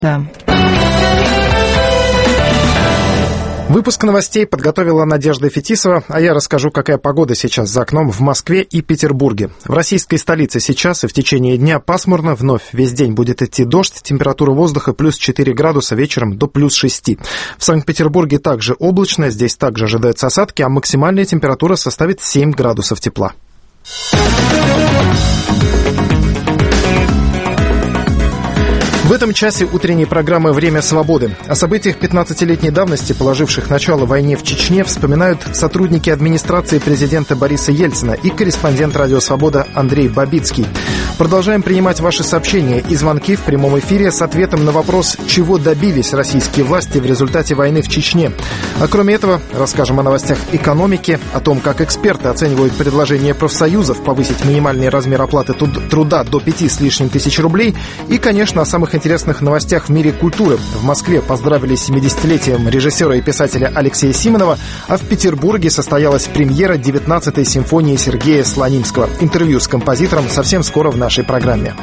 Да. Выпуск новостей подготовила Надежда Фетисова, а я расскажу, какая погода сейчас за окном в Москве и Петербурге. В российской столице сейчас и в течение дня пасмурно, вновь весь день будет идти дождь, температура воздуха плюс 4 градуса, вечером до плюс 6. В Санкт-Петербурге также облачно, здесь также ожидаются осадки, а максимальная температура составит 7 градусов тепла. В этом часе утренней программы «Время свободы». О событиях 15-летней давности, положивших начало войне в Чечне, вспоминают сотрудники администрации президента Бориса Ельцина и корреспондент «Радио Свобода» Андрей Бабицкий. Продолжаем принимать ваши сообщения и звонки в прямом эфире с ответом на вопрос, чего добились российские власти в результате войны в Чечне. А кроме этого, расскажем о новостях экономики, о том, как эксперты оценивают предложение профсоюзов повысить минимальный размер оплаты труда до 5 с лишним тысяч рублей и, конечно, о самых интересных новостях в мире культуры. В Москве поздравили с 70-летием режиссера и писателя Алексея Симонова, а в Петербурге состоялась премьера 19-й симфонии Сергея Слонимского. Интервью с композитором совсем скоро в нашей программе.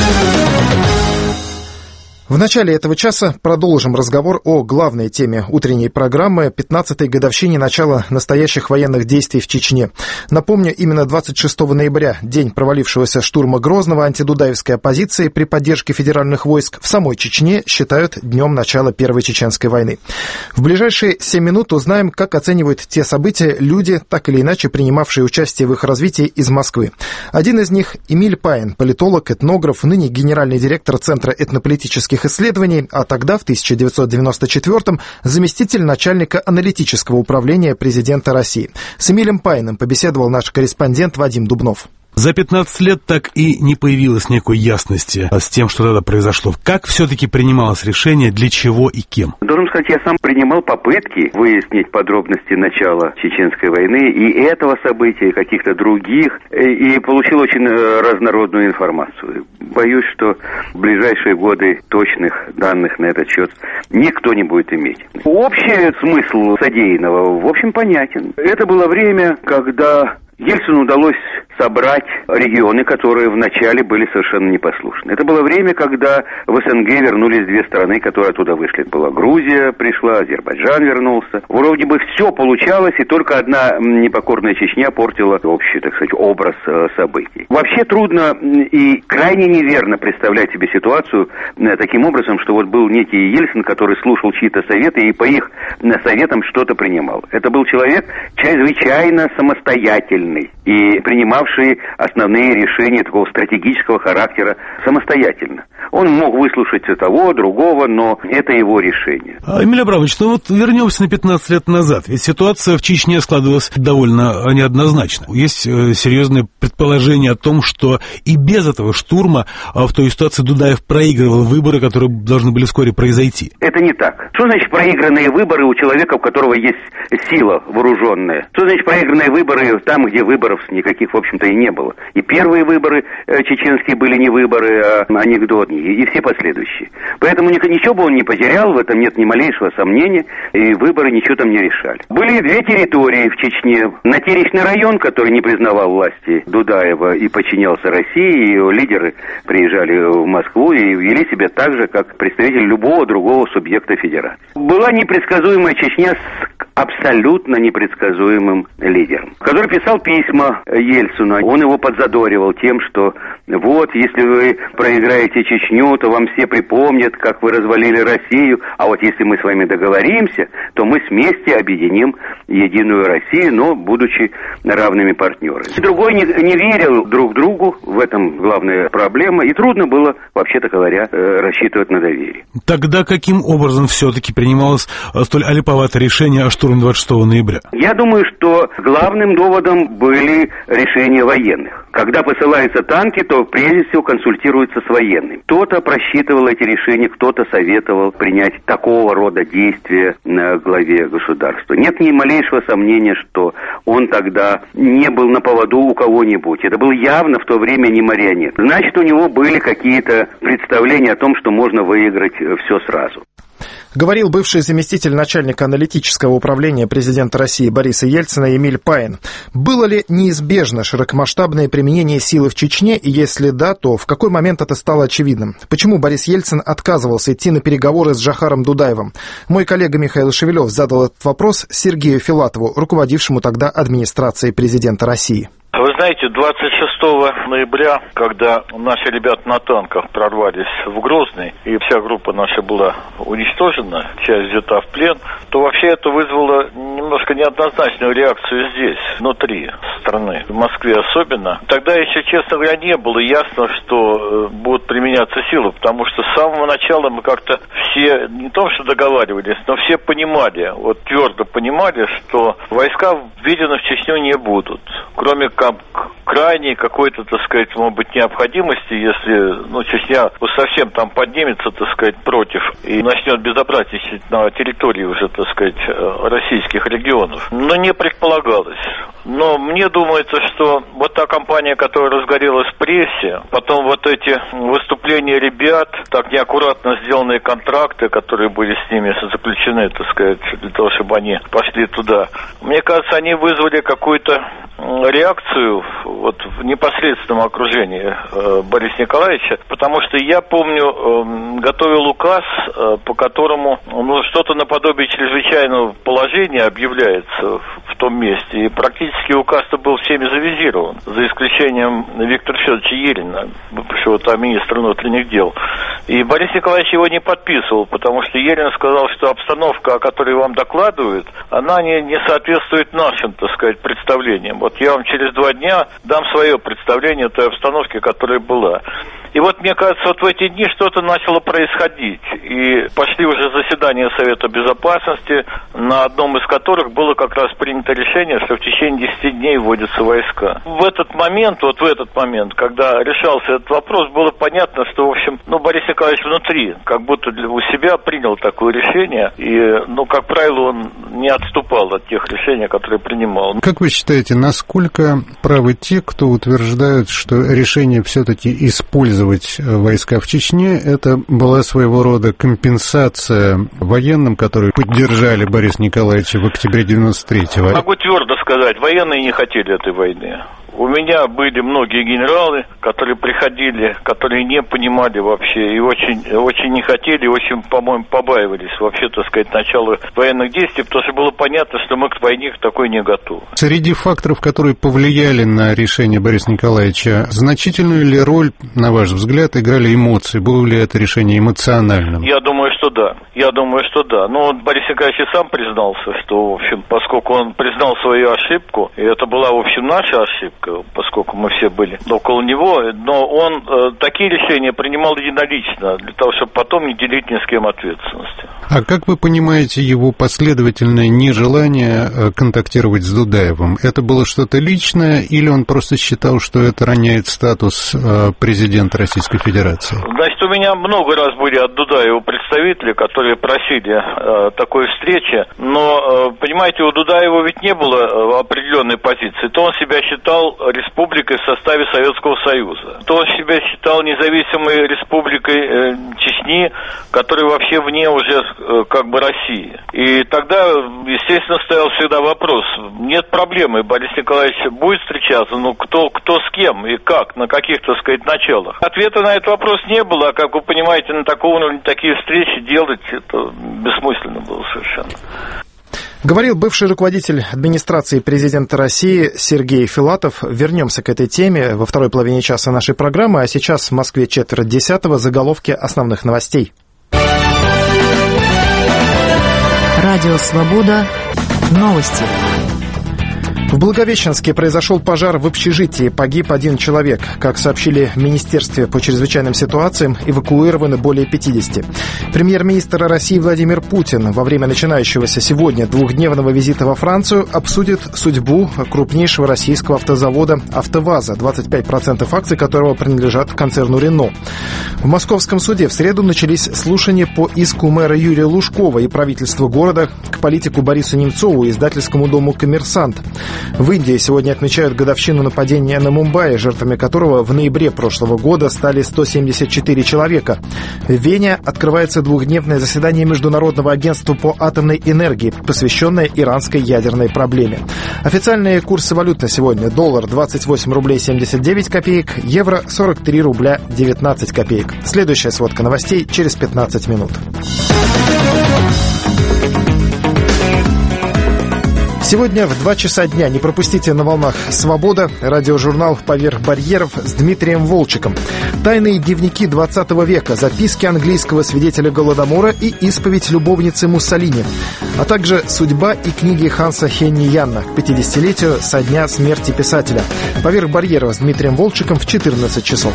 В начале этого часа продолжим разговор о главной теме утренней программы – 15-й годовщине начала настоящих военных действий в Чечне. Напомню, именно 26 ноября, день провалившегося штурма Грозного, антидудаевской оппозиции при поддержке федеральных войск в самой Чечне считают днем начала Первой Чеченской войны. В ближайшие 7 минут узнаем, как оценивают те события люди, так или иначе принимавшие участие в их развитии из Москвы. Один из них – Эмиль Паин, политолог, этнограф, ныне генеральный директор Центра этнополитических исследований, а тогда, в 1994-м, заместитель начальника аналитического управления президента России. С Эмилем Паиным побеседовал наш корреспондент Вадим Дубнов. За 15 лет так и не появилось никакой ясности с тем, что тогда произошло. Как все-таки принималось решение, для чего и кем? Должен сказать, я сам принимал попытки выяснить подробности начала Чеченской войны и этого события, и каких-то других, и получил очень разнородную информацию. Боюсь, что в ближайшие годы точных данных на этот счет никто не будет иметь. Общий смысл содеянного, в общем, понятен. Это было время, когда Ельцину удалось собрать регионы, которые вначале были совершенно непослушны. Это было время, когда в СНГ вернулись две страны, которые оттуда вышли. Была Грузия, пришла, Азербайджан вернулся. Вроде бы все получалось, и только одна непокорная Чечня портила общий, так сказать, образ событий. Вообще трудно и крайне неверно представлять себе ситуацию таким образом, что вот был некий Ельцин, который слушал чьи-то советы и по их советам что-то принимал. Это был человек чрезвычайно самостоятельный и принимавший основные решения такого стратегического характера самостоятельно. Он мог выслушать того, другого, но это его решение. Эмиль Абрамович, ну вот вернемся на 15 лет назад. Ведь ситуация в Чечне складывалась довольно неоднозначно. Есть серьезное предположение о том, что и без этого штурма в той ситуации Дудаев проигрывал выборы, которые должны были вскоре произойти. Это не так. Что значит проигранные выборы у человека, у которого есть сила вооруженная? Что значит проигранные выборы там, где выборов никаких, в общем-то, и не было? И первые выборы чеченские были не выборы, а анекдот, и все последующие. Поэтому ничего бы он не потерял, в этом нет ни малейшего сомнения, и выборы ничего там не решали. Были две территории в Чечне. Натеречный район, который не признавал власти Дудаева и подчинялся России, ее лидеры приезжали в Москву и вели себя так же, как представители любого другого субъекта федерации. Была непредсказуемая Чечня с абсолютно непредсказуемым лидером, который писал письма Ельцину. Он его подзадоривал тем, что вот, если вы проиграете Чечню, то вам все припомнят, как вы развалили Россию, а вот если мы с вами договоримся, то мы вместе объединим единую Россию, но будучи равными партнерами. Другой не верил друг другу, в этом главная проблема, и трудно было, вообще-то говоря, рассчитывать на доверие. Тогда каким образом все-таки принималось столь олиповатое решение о штурме 26 ноября? Я думаю, что главным доводом были решения военных. Когда посылаются танки, то прежде всего консультируются с военными. Кто-то просчитывал эти решения, кто-то советовал принять такого рода действия на главе государства. Нет ни малейшего сомнения, что он тогда не был на поводу у кого-нибудь. Это был явно в то время не марионет. Значит, у него были какие-то представления о том, что можно выиграть все сразу. Говорил бывший заместитель начальника аналитического управления президента России Бориса Ельцина Эмиль Паин. Было ли неизбежно широкомасштабное применение силы в Чечне, и если да, то в какой момент это стало очевидным? Почему Борис Ельцин отказывался идти на переговоры с Джохаром Дудаевым? Мой коллега Михаил Шевелев задал этот вопрос Сергею Филатову, руководившему тогда администрацией президента России. Вы знаете, 26 ноября, когда наши ребята на танках прорвались в Грозный, и вся группа наша была уничтожена, часть взята в плен, то вообще это вызвало немножко неоднозначную реакцию здесь, внутри страны, в Москве особенно. Тогда еще, честно говоря, не было ясно, что будут применяться силы, потому что с самого начала мы как-то все, не то что договаривались, но все понимали, вот твердо понимали, что войска введены в Чечню не будут, кроме крайней какой-то, так сказать, может быть, необходимости, если, Чечня совсем там поднимется, так сказать, против и начнет безобразничать на территории уже, так сказать, российских регионов. Но не предполагалось. Но мне думается, что вот та кампания, которая разгорелась в прессе, потом вот эти выступления ребят, так неаккуратно сделанные контракты, которые были с ними заключены, так сказать, для того, чтобы они пошли туда, мне кажется, они вызвали какую-то реакцию вот в непосредственном окружении Бориса Николаевича, потому что я помню, готовил указ, по которому что-то наподобие чрезвычайного положения объявляется в том месте, и практически указ-то был всеми завизирован, за исключением Виктора Федоровича Елена, бывшего там министра внутренних дел. И Борис Николаевич его не подписывал, потому что Елен сказал, что обстановка, о которой вам докладывают, она не соответствует нашим, так сказать, представлениям. Вот я вам через 2 дня дам свое представление той обстановки, которая была. И вот, мне кажется, вот в эти дни что-то начало происходить. И пошли уже заседания Совета Безопасности, на одном из которых было как раз принято решение, что в течение 10 дней вводятся войска. В этот момент, когда решался этот вопрос, было понятно, что, в общем, Борис Николаевич внутри, как будто у себя принял такое решение. И, как правило, он не отступал от тех решений, которые принимал. Как вы считаете, насколько правы те, кто утверждают, что решение все-таки использовать войска в Чечне, это была своего рода компенсация военным, которые поддержали Бориса Николаевича в октябре 93-го? Могу твердо сказать, военные не хотели этой войны. У меня были многие генералы, которые приходили, которые не понимали вообще и очень не хотели, очень, по-моему, побаивались вообще, так сказать, начала военных действий, потому что было понятно, что мы к войне такой не готовы. Среди факторов, которые повлияли на решение Бориса Николаевича, значительную ли роль, на ваш взгляд, играли эмоции? Было ли это решение эмоциональным? Я думаю, что да. Но Борис Николаевич и сам признался, что, в общем, поскольку он признал свою ошибку, и это была, в общем, наша ошибка, поскольку мы все были около него, но он такие решения принимал единолично, для того, чтобы потом не делить ни с кем ответственности. А как вы понимаете его последовательное нежелание контактировать с Дудаевым? Это было что-то личное, или он просто считал, что это роняет статус президента Российской Федерации? Значит, у меня много раз были от Дудаева представители, которые просили такой встречи, но, понимаете, у Дудаева ведь не было определенной позиции. То он себя считал республикой в составе Советского Союза, то он себя считал независимой республикой Чечни, которая вообще вне уже как бы России. И тогда, естественно, стоял всегда вопрос, нет проблемы, Борис Николаевич будет встречаться, кто с кем и как, на каких, так сказать, началах. Ответа на этот вопрос не было, а, как вы понимаете, на таком уровне такие встречи делать, это бессмысленно было совершенно. Говорил бывший руководитель администрации президента России Сергей Филатов. Вернемся к этой теме во второй половине часа нашей программы, а сейчас в Москве 9:45, заголовки основных новостей. Радио «Свобода». Новости. В Благовещенске произошел пожар в общежитии. Погиб 1 человек. Как сообщили в Министерстве по чрезвычайным ситуациям, эвакуированы более 50. Премьер-министр России Владимир Путин во время начинающегося сегодня 2-дневного визита во Францию обсудит судьбу крупнейшего российского автозавода «АвтоВАЗа», 25% акций которого принадлежат концерну «Рено». В московском суде в среду начались слушания по иску мэра Юрия Лужкова и правительства города к политику Борису Немцову и издательскому дому «Коммерсант». В Индии сегодня отмечают годовщину нападения на Мумбаи, жертвами которого в ноябре прошлого года стали 174 человека. В Вене открывается двухдневное заседание Международного агентства по атомной энергии, посвященное иранской ядерной проблеме. Официальные курсы валют на сегодня: доллар 28 рублей 79 копеек, евро 43 рубля 19 копеек. Следующая сводка новостей через 15 минут. Сегодня в 2 часа дня не пропустите на волнах «Свобода» радиожурнал «Поверх барьеров» с Дмитрием Волчиком. Тайные дневники 20 века, записки английского свидетеля Голодомора и исповедь любовницы Муссолини, а также судьба и книги Ханса Хенни Янна к 50-летию со дня смерти писателя. «Поверх барьеров» с Дмитрием Волчиком в 14 часов.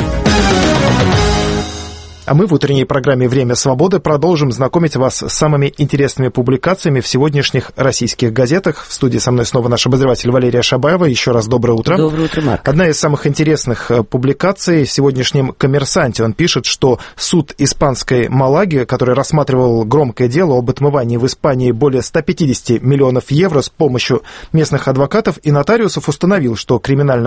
А мы в утренней программе «Время свободы» продолжим знакомить вас с самыми интересными публикациями в сегодняшних российских газетах. В студии со мной снова наш обозреватель Валерия Шабаева. Еще раз доброе утро. Доброе утро, Марк. Одна из самых интересных публикаций в сегодняшнем «Коммерсанте». Он пишет, что суд испанской Малаги, который рассматривал громкое дело об отмывании в Испании более 150 миллионов евро с помощью местных адвокатов и нотариусов, установил, что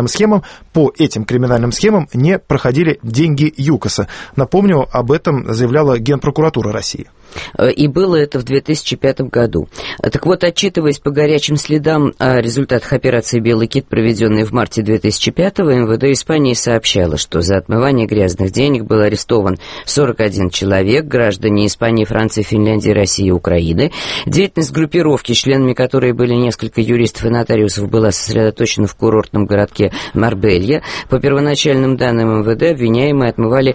по этим криминальным схемам не проходили деньги ЮКОСа. Напомню, об этом заявляла Генпрокуратура России. И было это в 2005 году. Так вот, отчитываясь по горячим следам о результатах операции «Белый кит», проведенной в марте 2005-го, МВД Испании сообщало, что за отмывание грязных денег был арестован 41 человек, граждане Испании, Франции, Финляндии, России и Украины. Деятельность группировки, членами которой были несколько юристов и нотариусов, была сосредоточена в курортном городке Марбелья. По первоначальным данным МВД, обвиняемые отмывали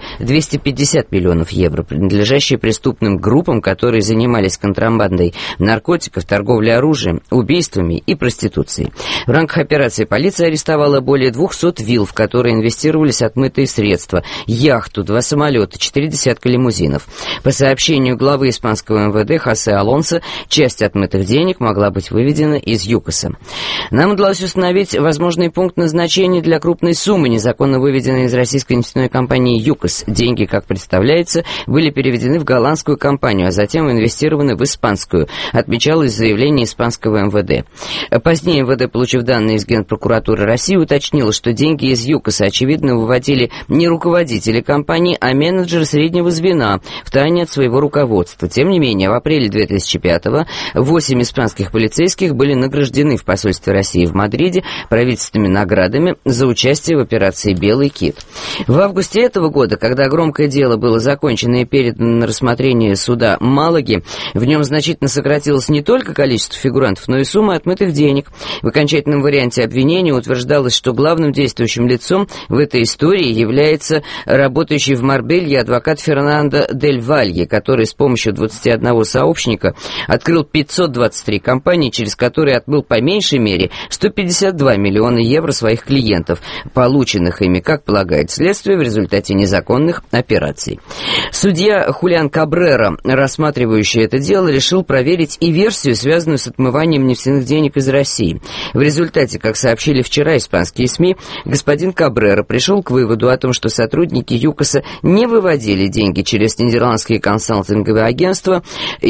250 миллионов евро, принадлежащие преступным группам, которые занимались контрабандой наркотиков, торговлей оружием, убийствами и проституцией. В рамках операции полиция арестовала более 200 вилл, в которые инвестировались отмытые средства, яхту, 2 самолета, 4 десятка лимузинов. По сообщению главы испанского МВД Хосе Алонсо, часть отмытых денег могла быть выведена из ЮКОСа. Нам удалось установить возможный пункт назначения для крупной суммы, незаконно выведенной из российской нефтяной компании ЮКОС. Деньги, как представляется, были переведены в голландскую компанию, а затем инвестированы в испанскую, отмечалось в заявлении испанского МВД. Позднее МВД, получив данные из Генпрокуратуры России, уточнило, что деньги из ЮКОСа, очевидно, выводили не руководители компании, а менеджеры среднего звена, втайне от своего руководства. Тем не менее, в апреле 2005-го 8 испанских полицейских были награждены в посольстве России в Мадриде правительственными наградами за участие в операции «Белый кит». В августе этого года, когда громкое дело было закончено и передано на рассмотрение суда Малаги, в нем значительно сократилось не только количество фигурантов, но и сумма отмытых денег. В окончательном варианте обвинения утверждалось, что главным действующим лицом в этой истории является работающий в Марбелье адвокат Фернандо дель Валье, который с помощью 21 сообщника открыл 523 компании, через которые отмыл по меньшей мере 152 миллиона евро своих клиентов, полученных ими, как полагает следствие, в результате незаконных операций. Судья Хулиан Кабрера, рассматривающий это дело, решил проверить и версию, связанную с отмыванием нефтяных денег из России. В результате, как сообщили вчера испанские СМИ, господин Кабрера пришел к выводу о том, что сотрудники ЮКОСа не выводили деньги через нидерландские консалтинговые агентства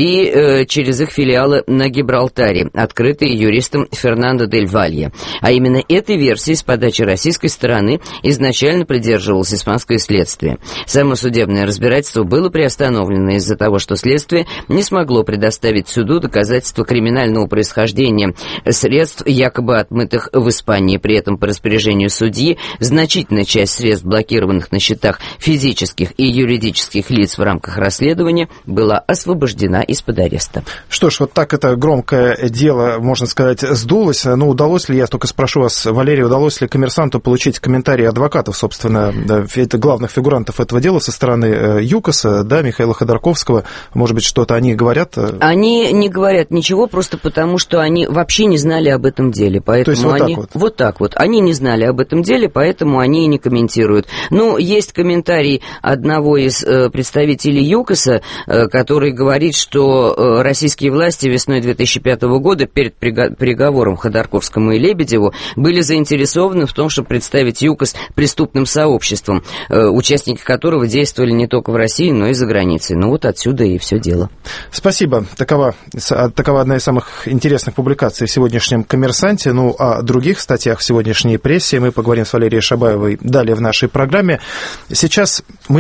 и через их филиалы на Гибралтаре, открытые юристом Фернандо дель Валье. А именно этой версии с подачи российской стороны изначально придерживалось испанское следствие. Само судебное разбирательство было приостановлено из-за того, что следствие не смогло предоставить суду доказательства криминального происхождения средств, якобы отмытых в Испании. При этом по распоряжению судьи значительная часть средств, блокированных на счетах физических и юридических лиц в рамках расследования, была освобождена из-под ареста. Что ж, вот так это громкое дело, можно сказать, сдулось. Ну, удалось ли, я только спрошу вас, Валерий, удалось ли «Коммерсанту» получить комментарии адвокатов, собственно, главных фигурантов этого дела со стороны ЮКОСа, да, Михаила Ходорковского? Может быть, что-то они говорят? Они не говорят ничего, просто потому, что они вообще не знали об этом деле. Поэтому то есть вот они... так вот? Вот так вот. Они не знали об этом деле, поэтому они и не комментируют. Ну, есть комментарий одного из представителей ЮКОСа, который говорит, что российские власти весной 2005 года перед приговором Ходорковскому и Лебедеву были заинтересованы в том, чтобы представить ЮКОС преступным сообществом, участники которого действовали участвовали не только в России, но и за границей. Ну вот отсюда и все дело. Спасибо. Такова одна из самых интересных публикаций в сегодняшнем «Коммерсанте». Ну, о других статьях в сегодняшней прессе мы поговорим с Валерией Шабаевой далее в нашей программе. Сейчас у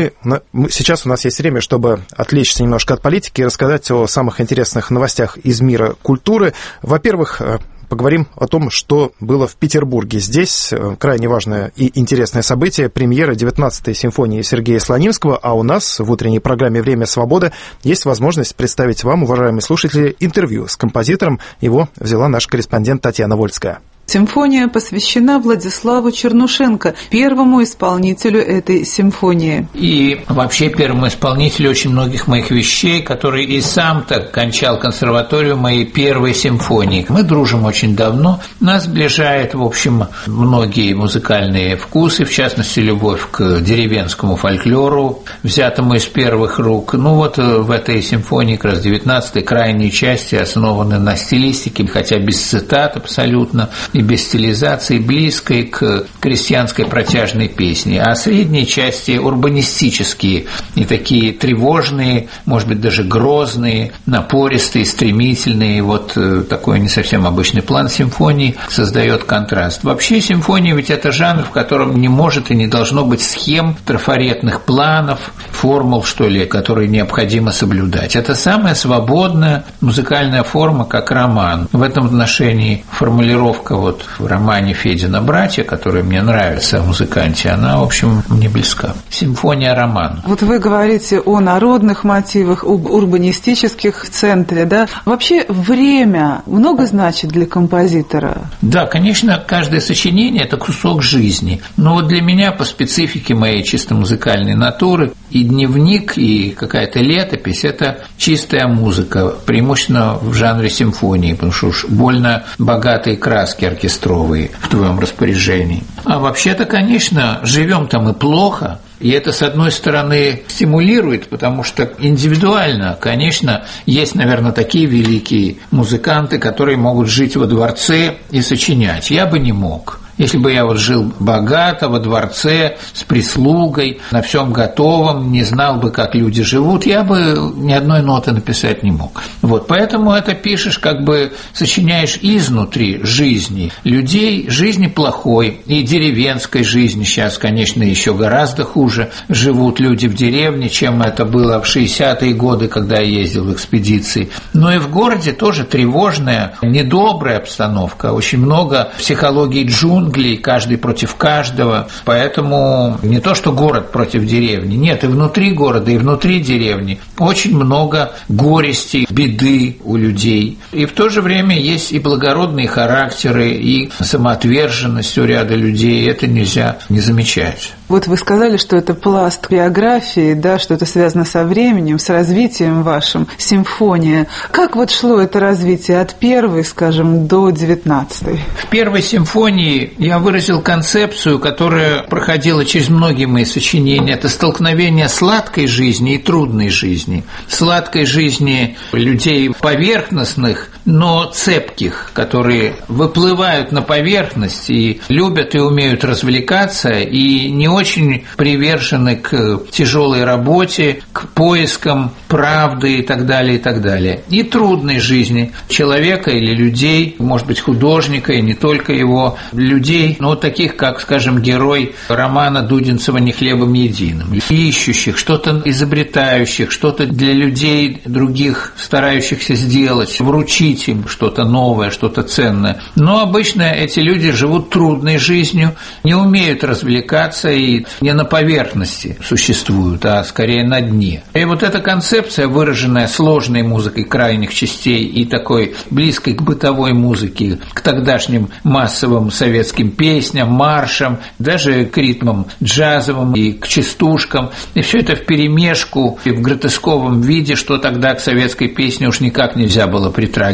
нас есть время, чтобы отвлечься немножко от политики и рассказать о самых интересных новостях из мира культуры. Во-первых, поговорим о том, что было в Петербурге. Здесь крайне важное и интересное событие — премьера 19-й симфонии Сергея Слонимского, а у нас в утренней программе «Время свободы» есть возможность представить вам, уважаемые слушатели, интервью с композитором. Его взяла наш корреспондент Татьяна Вольская. Симфония посвящена Владиславу Чернушенко, первому исполнителю этой симфонии. И вообще первому исполнителю очень многих моих вещей, который и сам-то кончал консерваторию моей первой симфонии. Мы дружим очень давно, нас сближает, в общем, многие музыкальные вкусы, в частности, любовь к деревенскому фольклору, взятому из первых рук. Ну вот в этой симфонии, как раз 19-й, крайние части основаны на стилистике, хотя без цитат абсолютно, и без стилизации, близкой к крестьянской протяжной песне, а средние части урбанистические и такие тревожные, может быть, даже грозные, напористые, стремительные. Вот такой не совсем обычный план симфонии создает контраст. Вообще симфония ведь это жанр, в котором не может и не должно быть схем, трафаретных планов, формул, что ли, которые необходимо соблюдать. Это самая свободная музыкальная форма, как роман. В этом отношении формулировка вот в романе «Федина братья», который мне нравится, о музыканте, она, в общем, мне близка. Симфония-роман. Вот вы говорите о народных мотивах, об урбанистических в центре, да? Вообще время много значит для композитора? Да, конечно, каждое сочинение – это кусок жизни. Но вот для меня, по специфике моей чисто музыкальной натуры, и дневник, и какая-то летопись – это чистая музыка, преимущественно в жанре симфонии, потому что уж больно богатые краски оркестровые в твоем распоряжении. А вообще-то, конечно, живем-то мы плохо, и это, с одной стороны, стимулирует, потому что индивидуально, конечно, есть, наверное, такие великие музыканты, которые могут жить во дворце и сочинять. Я бы не мог. Если бы я вот жил богато, во дворце, с прислугой, на всем готовом, не знал бы, как люди живут, я бы ни одной ноты написать не мог. Вот, поэтому это пишешь, как бы сочиняешь изнутри жизни людей, жизни плохой, и деревенской жизни. Сейчас, конечно, еще гораздо хуже живут люди в деревне, чем это было в 60-е годы, когда я ездил в экспедиции. Но и в городе тоже тревожная, недобрая обстановка, очень много психологии джунглей, каждый против каждого, поэтому не то, что город против деревни, нет, и внутри города, и внутри деревни очень много горести, беды у людей, и в то же время есть и благородные характеры, и самоотверженность у ряда людей, это нельзя не замечать. Вот вы сказали, что это пласт биографии, да, что это связано со временем, с развитием вашим, симфония. Как вот шло это развитие от первой, скажем, до 19-й? В первой симфонии я выразил концепцию, которая проходила через многие мои сочинения. Это столкновение сладкой жизни и трудной жизни. Сладкой жизни людей поверхностных, но цепких, которые выплывают на поверхность и любят и умеют развлекаться, и не очень привержены к тяжелой работе, к поискам правды и так далее, и так далее. И трудной жизни человека или людей, может быть, художника, и не только его, людей, ну, таких, как, скажем, герой романа Дудинцева «Не хлебом единым», ищущих, что-то изобретающих, что-то для людей других, старающихся сделать, вручить им что-то новое, что-то ценное. Но обычно эти люди живут трудной жизнью, не умеют развлекаться и не на поверхности существуют, а скорее на дне. И вот эта концепция, выраженная сложной музыкой крайних частей и такой близкой к бытовой музыке, к тогдашним массовым советским песням, маршам, даже к ритмам джазовым и к частушкам, и все это вперемешку и в гротесковом виде, что тогда к советской песне уж никак нельзя было притрагиваться.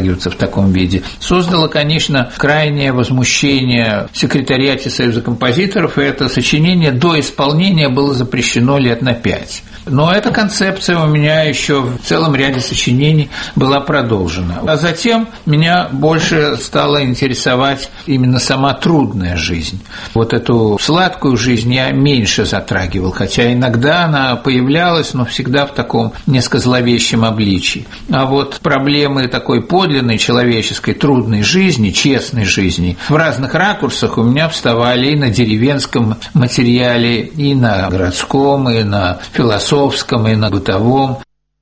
вытягиваться в таком виде, создало, конечно, крайнее возмущение в секретариате Союза композиторов, и это сочинение до исполнения было запрещено лет на 5. Но эта концепция у меня еще в целом ряде сочинений была продолжена. А затем меня больше стала интересовать именно сама трудная жизнь. Вот эту сладкую жизнь я меньше затрагивал, хотя иногда она появлялась, но всегда в таком несколько зловещем обличии. А вот проблемы такой подлинной человеческой трудной жизни, честной жизни, в разных ракурсах у меня вставали и на деревенском материале, и на городском, и на философском, и на бытовом.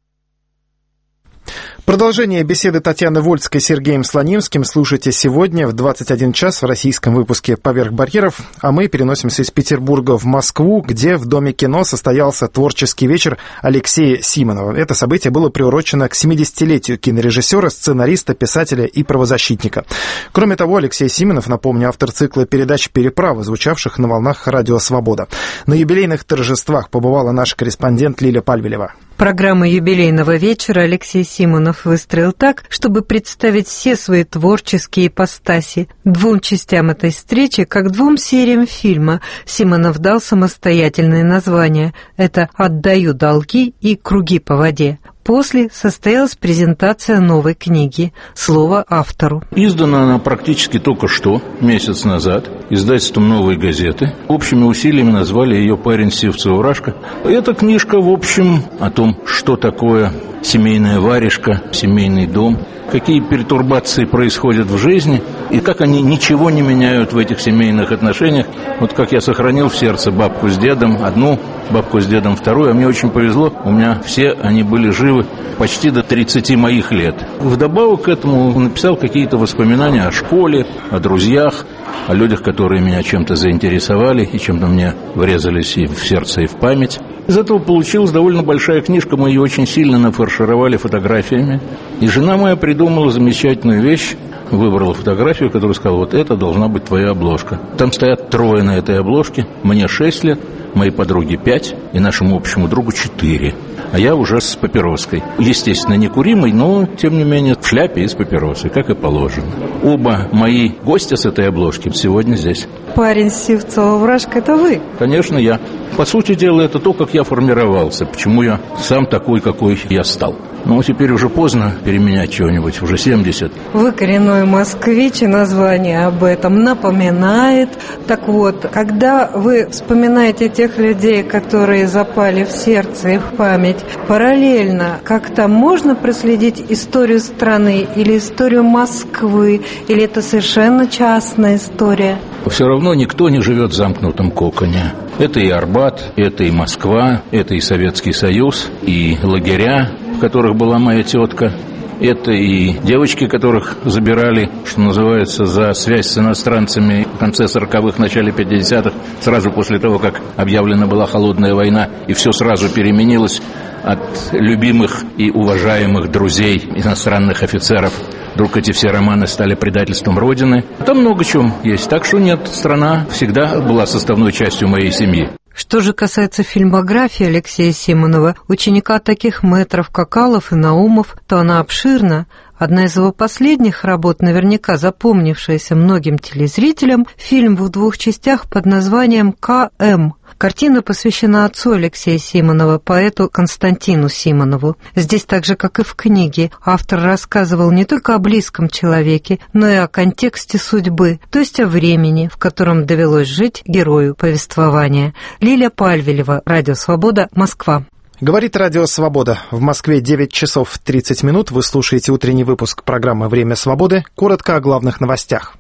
Продолжение беседы Татьяны Вольской с Сергеем Слонимским слушайте сегодня в 21 час в российском выпуске «Поверх барьеров», а мы переносимся из Петербурга в Москву, где в Доме кино состоялся творческий вечер Алексея Симонова. Это событие было приурочено к 70-летию кинорежиссера, сценариста, писателя и правозащитника. Кроме того, Алексей Симонов, напомню, автор цикла передач «Переправа», звучавших на волнах радио «Свобода». На юбилейных торжествах побывала наш корреспондент Лиля Пальвелева. Программу юбилейного вечера Алексей Симонов выстроил так, чтобы представить все свои творческие ипостаси. 2 частям этой встречи, как 2 сериям фильма, Симонов дал самостоятельные названия. Это «Отдаю долги» и «Круги по воде». После состоялась презентация новой книги. Слово автору. Издана она практически только что, месяц назад, издательством «Новой газеты». Общими усилиями назвали ее «Парень Сивцева-Рашка». Эта книжка, в общем, о том, что такое семейная варежка, семейный дом, какие пертурбации происходят в жизни и как они ничего не меняют в этих семейных отношениях. Вот как я сохранил в сердце бабку с дедом, одну, бабку с дедом вторую, а мне очень повезло, у меня все они были живы почти до 30 моих лет. Вдобавок к этому написал какие-то воспоминания о школе, о друзьях, о людях, которые меня чем-то заинтересовали и чем-то мне врезались и в сердце, и в память. Из этого получилась довольно большая книжка, мы ее очень сильно нафаршировали фотографиями. И жена моя придумала замечательную вещь, выбрала фотографию, которую сказала: вот это должна быть твоя обложка. Там стоят 3 на этой обложке, мне 6 лет, моей подруге 5 и нашему общему другу 4. А я уже с папироской. Естественно, не куримой, но, тем не менее, в шляпе и с папиросой, как и положено. Оба мои гостя с этой обложки сегодня здесь. Парень Сивцева-Рашка — это вы? Конечно, я. По сути дела, это то, как я формировался, почему я сам такой, какой я стал. Но теперь уже поздно переменять чего-нибудь, уже 70. Вы коренной москвич, и название об этом напоминает. Так вот, когда вы вспоминаете тех людей, которые запали в сердце и в память, параллельно как-то можно проследить историю страны или историю Москвы, или это совершенно частная история? Все равно никто не живет в замкнутом коконе. Это и Арбат, это и Москва, это и Советский Союз, и лагеря, в которых была моя тетка. Это и девочки, которых забирали, что называется, за связь с иностранцами в конце 40-х, начале 50-х, сразу после того, как объявлена была холодная война, и все сразу переменилось от любимых и уважаемых друзей иностранных офицеров. Вдруг эти все романы стали предательством Родины. Там много чего есть. Так что нет, страна всегда была составной частью моей семьи. Что же касается фильмографии Алексея Симонова, ученика таких мэтров, как Алов и Наумов, то она обширна. Одна из его последних работ, наверняка запомнившаяся многим телезрителям, фильм в 2 частях под названием «К.М.». Картина посвящена отцу Алексея Симонова, поэту Константину Симонову. Здесь, так же, как и в книге, автор рассказывал не только о близком человеке, но и о контексте судьбы, то есть о времени, в котором довелось жить герою повествования. Лиля Пальвелева, Радио Свобода, Москва. Говорит Радио Свобода. В Москве 9 часов 30 минут. Вы слушаете утренний выпуск программы «Время свободы». Коротко о главных новостях.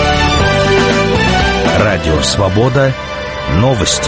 Радио Свобода. Новости.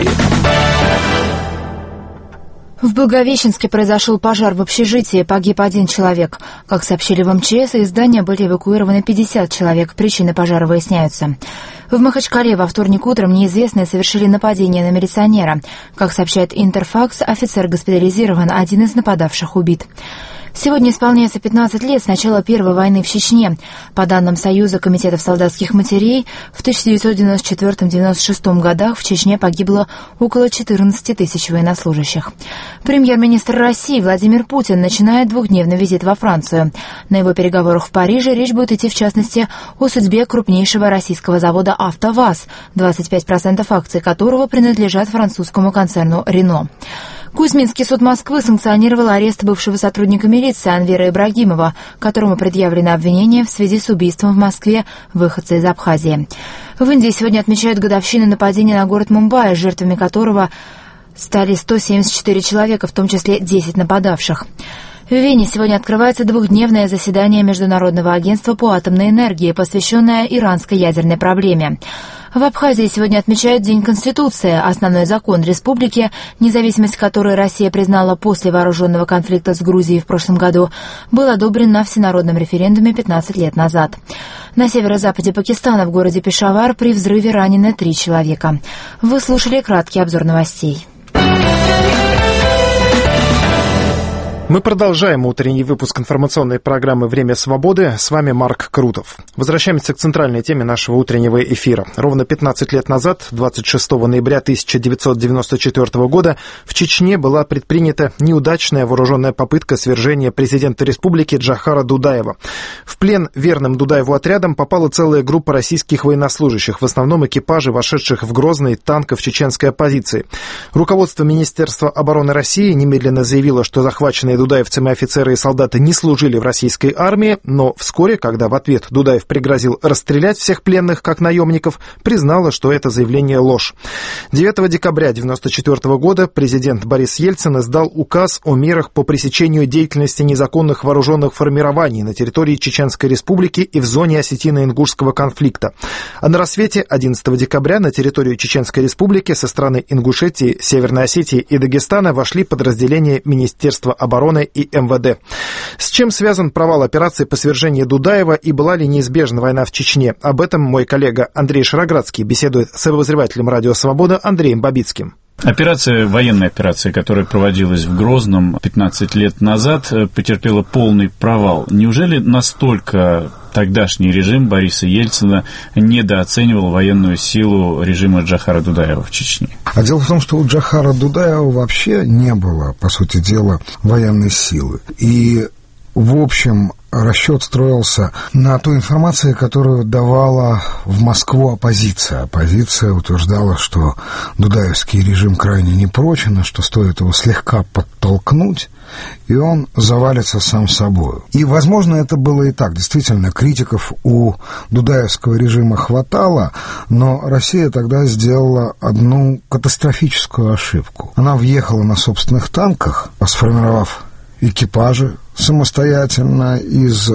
В Благовещенске произошел пожар в общежитии, погиб 1 человек. Как сообщили в МЧС, из здания были эвакуированы 50 человек. Причины пожара выясняются. В Махачкале во вторник утром неизвестные совершили нападение на милиционера. Как сообщает Интерфакс, офицер госпитализирован, 1 из нападавших убит. Сегодня исполняется 15 лет с начала Первой войны в Чечне. По данным Союза комитетов солдатских матерей, в 1994-1996 годах в Чечне погибло около 14 тысяч военнослужащих. Премьер-министр России Владимир Путин начинает двухдневный визит во Францию. На его переговорах в Париже речь будет идти, в частности, о судьбе крупнейшего российского завода «АвтоВАЗ», 25% акций которого принадлежат французскому концерну «Рено». Кузьминский суд Москвы санкционировал арест бывшего сотрудника милиции Анвера Ибрагимова, которому предъявлено обвинение в связи с убийством в Москве выходца из Абхазии. В Индии сегодня отмечают годовщину нападения на город Мумбаи, жертвами которого стали 174 человека, в том числе 10 нападавших. В Вене сегодня открывается двухдневное заседание Международного агентства по атомной энергии, посвященное иранской ядерной проблеме. В Абхазии сегодня отмечают День Конституции, основной закон республики, независимость которой Россия признала после вооруженного конфликта с Грузией в прошлом году, был одобрен на всенародном референдуме 15 лет назад. На северо-западе Пакистана в городе Пешавар при взрыве ранены 3 человека. Вы слушали краткий обзор новостей. Мы продолжаем утренний выпуск информационной программы «Время свободы». С вами Марк Крутов. Возвращаемся к центральной теме нашего утреннего эфира. Ровно 15 лет назад, 26 ноября 1994 года, в Чечне была предпринята неудачная вооруженная попытка свержения президента республики Джохара Дудаева. В плен верным Дудаеву отрядам попала целая группа российских военнослужащих, в основном экипажи, вошедших в Грозный танков чеченской оппозиции. Руководство Министерства обороны России немедленно заявило, что захваченные дудаевцами офицеры и солдаты не служили в российской армии, но вскоре, когда в ответ Дудаев пригрозил расстрелять всех пленных как наемников, признала, что это заявление ложь. 9 декабря 1994 года президент Борис Ельцин издал указ о мерах по пресечению деятельности незаконных вооруженных формирований на территории Чеченской Республики и в зоне Осетино-Ингушского конфликта. А на рассвете 11 декабря на территорию Чеченской Республики со стороны Ингушетии, Северной Осетии и Дагестана вошли подразделения Министерства обороны и МВД. С чем связан провал операции по свержению Дудаева и была ли неизбежна война в Чечне? Об этом мой коллега Андрей Шароградский беседует с обозревателем «Радио Свобода» Андреем Бабицким. Военная операция, которая проводилась в Грозном 15 лет назад, потерпела полный провал. Неужели настолько тогдашний режим Бориса Ельцина недооценивал военную силу режима Джохара Дудаева в Чечне? А дело в том, что у Джохара Дудаева вообще не было, по сути дела, военной силы. И, в общем, расчет строился на той информации, которую давала в Москву оппозиция. Оппозиция утверждала, что дудаевский режим крайне непрочен, что стоит его слегка подтолкнуть, и он завалится сам собой. И, возможно, это было и так. Действительно, критиков у дудаевского режима хватало, но Россия тогда сделала одну катастрофическую ошибку. Она въехала на собственных танках, сформировав экипажи самостоятельно из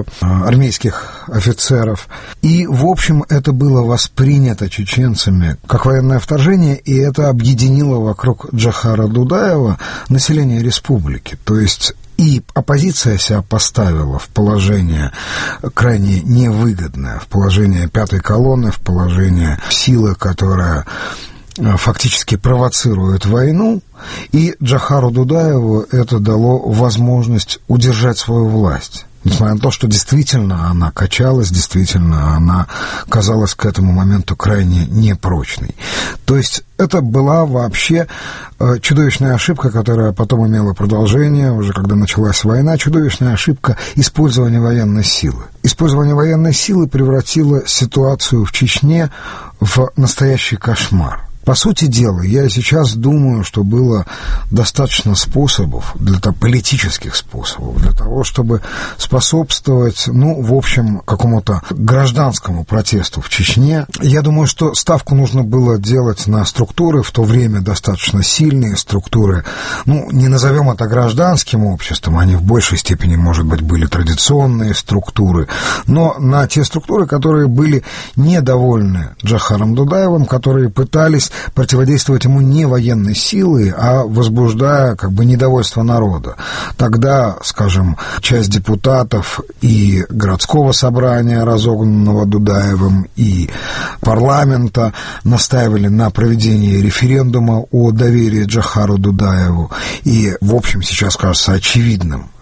армейских офицеров. И, в общем, это было воспринято чеченцами как военное вторжение, и это объединило вокруг Джохара Дудаева население республики. То есть и оппозиция себя поставила в положение крайне невыгодное, в положение пятой колонны, в положение силы, которая фактически провоцирует войну, и Джохару Дудаеву это дало возможность удержать свою власть. Несмотря на то, что действительно она качалась, действительно она казалась к этому моменту крайне непрочной. То есть это была вообще чудовищная ошибка, которая потом имела продолжение, уже когда началась война, чудовищная ошибка использования военной силы. Использование военной силы превратило ситуацию в Чечне в настоящий кошмар. По сути дела, я сейчас думаю, что было достаточно способов, политических способов, для того, чтобы способствовать, в общем, какому-то гражданскому протесту в Чечне. Я думаю, что ставку нужно было делать на структуры, в то время достаточно сильные структуры, не назовем это гражданским обществом, они в большей степени, может быть, были традиционные структуры, но на те структуры, которые были недовольны Джохаром Дудаевым, которые пытались противодействовать ему не военной силой, а возбуждая недовольство народа. Тогда, скажем, часть депутатов и городского собрания, разогнанного Дудаевым, и парламента настаивали на проведении референдума о доверии Джохару Дудаеву. И, в общем, сейчас кажется очевидным,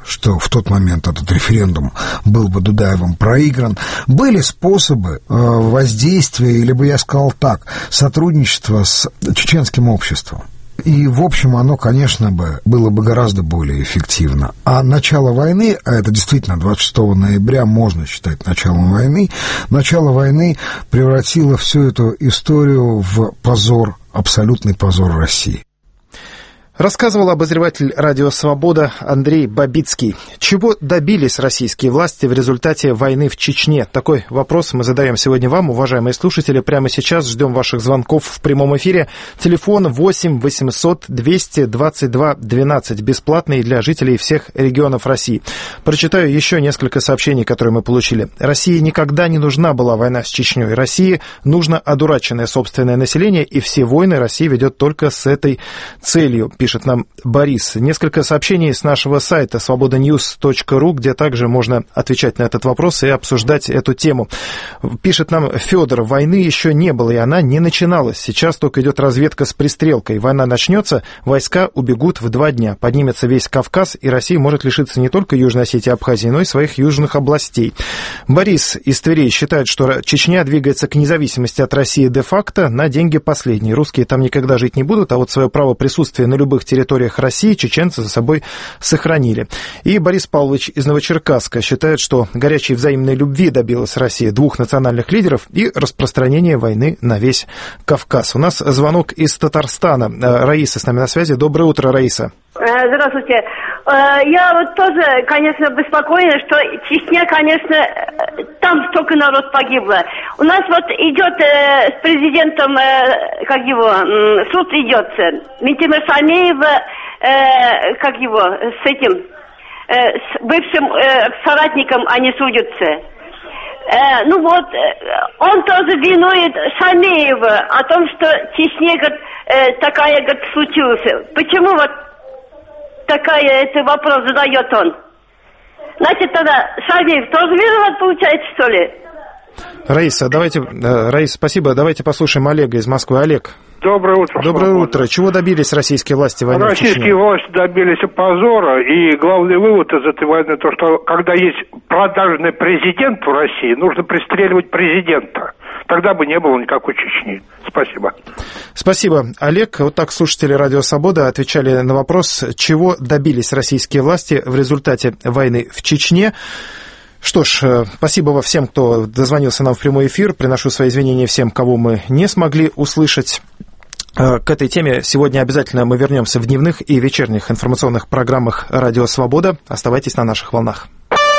что в тот момент этот референдум был бы Дудаевым проигран, были способы воздействия, или бы я сказал так, сотрудничества с чеченским обществом. И, в общем, оно, конечно, было бы гораздо более эффективно. А начало войны, а это действительно 26 ноября можно считать началом войны превратило всю эту историю в позор, абсолютный позор России. Рассказывал обозреватель «Радио Свобода» Андрей Бабицкий. Чего добились российские власти в результате войны в Чечне? Такой вопрос мы задаем сегодня вам, уважаемые слушатели. Прямо сейчас ждем ваших звонков в прямом эфире. Телефон 8 800 222 12, бесплатный для жителей всех регионов России. Прочитаю еще несколько сообщений, которые мы получили. России никогда не нужна была война с Чечней. России нужно одураченное собственное население, и все войны Россия ведет только с этой целью, пишет нам Борис. Несколько сообщений с нашего сайта svobodanews.ru, где также можно отвечать на этот вопрос и обсуждать эту тему. Пишет нам Федор: войны еще не было, и она не начиналась. Сейчас только идет разведка с пристрелкой. Война начнется, войска убегут в 2 дня. Поднимется весь Кавказ, и Россия может лишиться не только Южной Осетии и Абхазии, но и своих южных областей. Борис из Твери считает, что Чечня двигается к независимости от России де-факто на деньги последние. Русские там никогда жить не будут, а вот свое право присутствия на любых территориях России чеченцы за собой сохранили. И Борис Павлович из Новочеркасска считает, что горячей взаимной любви добилась Россия 2 национальных лидеров и распространение войны на весь Кавказ. У нас звонок из Татарстана. Раиса с нами на связи. Доброе утро, Раиса. Здравствуйте. Я вот тоже, конечно, беспокоена, что Чечня, конечно, там столько народ погибло. У нас вот идет с президентом, суд идет. Митимир Шамеева, с этим, с бывшим соратником они судятся. Он тоже винует Шамеева о том, что в Чечне, такая, случилась. Почему это вопрос задает он? Значит, тогда Шамеев тоже виноват, получается, что ли? Раиса, спасибо. Давайте послушаем Олега из Москвы. Олег. Доброе утро. Доброе утро. Чего добились российские власти в войне в Чечне? Российские власти добились позора, и главный вывод из этой войны то, что когда есть продажный президент в России, нужно пристреливать президента. Тогда бы не было никакой Чечни. Спасибо. Спасибо, Олег. Вот так слушатели «Радио Свобода» отвечали на вопрос, чего добились российские власти в результате войны в Чечне. Что ж, спасибо всем, кто дозвонился нам в прямой эфир. Приношу свои извинения всем, кого мы не смогли услышать. К этой теме сегодня обязательно мы вернемся в дневных и вечерних информационных программах «Радио Свобода». Оставайтесь на наших волнах.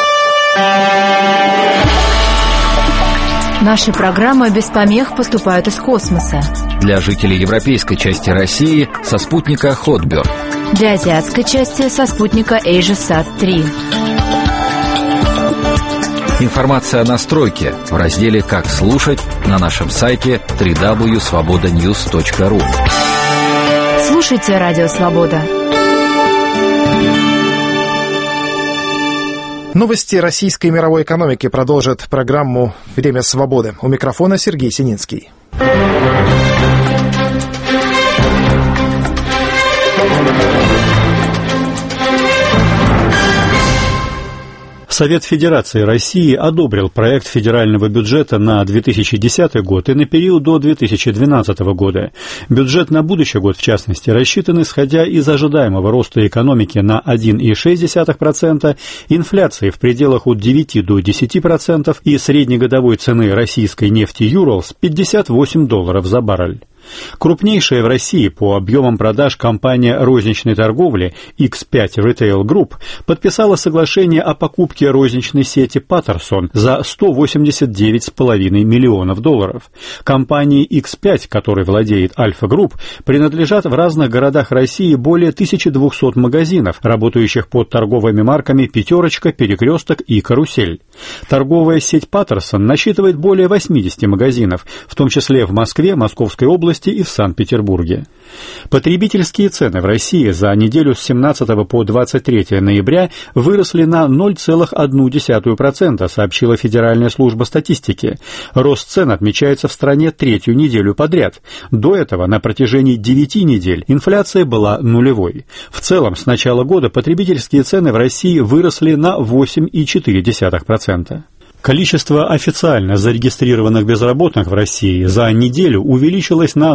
Наши программы без помех поступают из космоса. Для жителей европейской части России со спутника Hotbird. Для азиатской части со спутника AsiaSat-3. Информация о настройке в разделе «Как слушать» на нашем сайте www.svobodanews.ru. Слушайте «Радио Свобода». Новости российской и мировой экономики продолжат программу «Время свободы». У микрофона Сергей Сининский. Совет Федерации России одобрил проект федерального бюджета на 2010 год и на период до 2012 года. Бюджет на будущий год, в частности, рассчитан исходя из ожидаемого роста экономики на 1,6%, инфляции в пределах от 9 до 10% и среднегодовой цены российской нефти «Юралс» $58 за баррель. Крупнейшая в России по объемам продаж компания розничной торговли X5 Retail Group подписала соглашение о покупке розничной сети Patterson за $189,5 миллионов. Компании X5, которой владеет Альфа Групп, принадлежат в разных городах России более 1200 магазинов, работающих под торговыми марками «Пятерочка», «Перекресток» и «Карусель». Торговая сеть Patterson насчитывает более 80 магазинов, в том числе в Москве, Московской области области и в Санкт-Петербурге. Потребительские цены в России за неделю с 17 по 23 ноября выросли на 0,1%, сообщила Федеральная служба статистики. Рост цен отмечается в стране третью неделю подряд. До этого на протяжении 9 недель инфляция была нулевой. В целом, с начала года потребительские цены в России выросли на 8,4%. Количество официально зарегистрированных безработных в России за неделю увеличилось на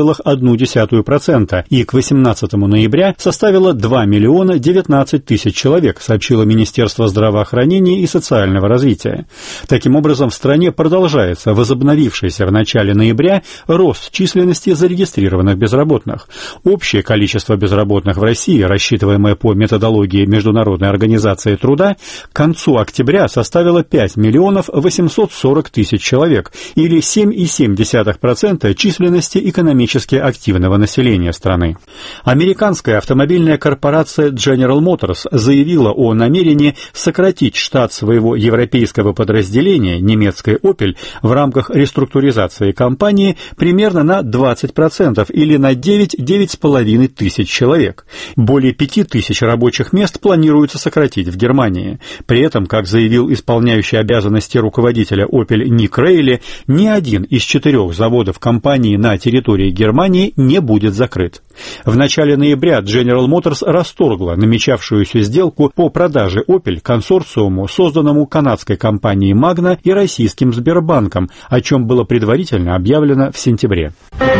0,1% и к 18 ноября составило 2 миллиона 19 тысяч человек, сообщило Министерство здравоохранения и социального развития. Таким образом, в стране продолжается возобновившийся в начале ноября рост численности зарегистрированных безработных. Общее количество безработных в России, рассчитываемое по методологии Международной организации труда, к концу октября составило 5 миллионов 840 тысяч человек, или 7,7% численности экономически активного населения страны. Американская автомобильная корпорация General Motors заявила о намерении сократить штат своего европейского подразделения, немецкой Opel, в рамках реструктуризации компании примерно на 20% или на 9,5 тысяч человек. Более 5 тысяч рабочих мест планируется сократить в Германии. При этом, как заявил исполняющий обязанности руководителя Opel Ник Рейли, ни один из 4 заводов компании на территории Германии не будет закрыт. В начале ноября General Motors расторгла намечавшуюся сделку по продаже Opel консорциуму, созданному канадской компанией Magna и российским Сбербанком, о чем было предварительно объявлено в сентябре.